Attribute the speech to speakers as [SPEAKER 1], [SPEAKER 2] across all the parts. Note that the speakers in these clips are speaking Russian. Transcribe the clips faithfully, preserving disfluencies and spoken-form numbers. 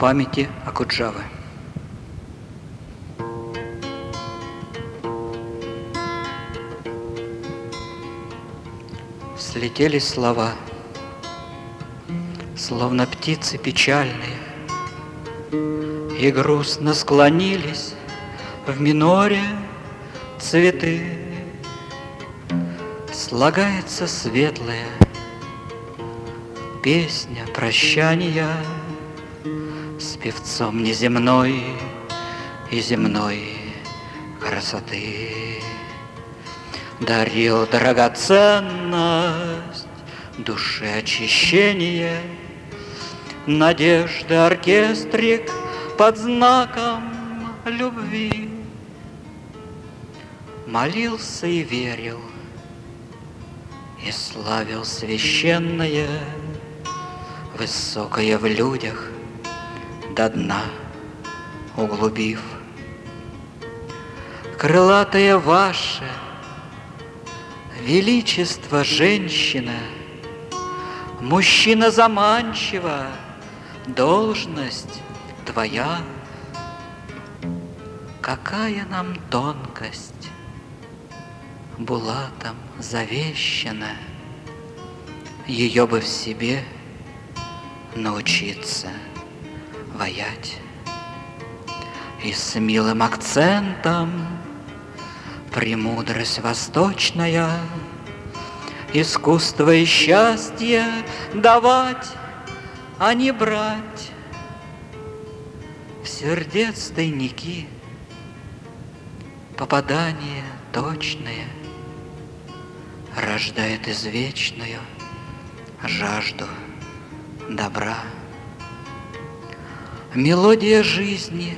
[SPEAKER 1] памяти Окуджавы. Слетели слова, словно птицы печальные, и грустно склонились в миноре цветы. Слагается светлая песня прощания с певцом неземной и земной красоты. Дарил драгоценность души очищения, надежды оркестрик под знаком любви. Молился и верил, и славил священное, высокое в людях, до дна углубив. Крылатая ваше величество, женщина, мужчина заманчива, должность твоя. Какая нам тонкость булатом завещана, ее бы в себе научиться ваять. И с милым акцентом премудрость восточная, искусство и счастье давать, а не брать. В сердец тайники попадание точное рождает извечную жажду добра. Мелодия жизни,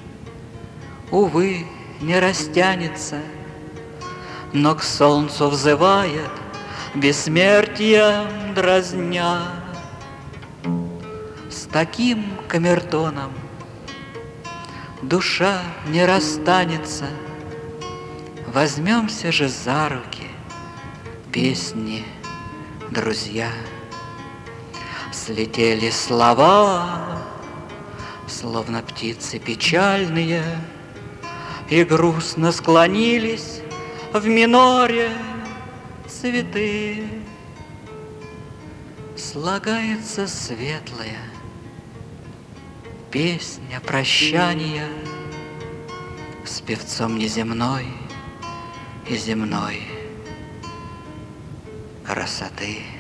[SPEAKER 1] увы, не растянется, но к солнцу взывает, бессмертием дразня. С таким камертоном душа не расстанется. Возьмемся же за руки, песни, друзья. Слетели слова, словно птицы печальные, и грустно склонились в миноре цветы. Слагается светлая песня прощания с певцом неземной и земной красоты.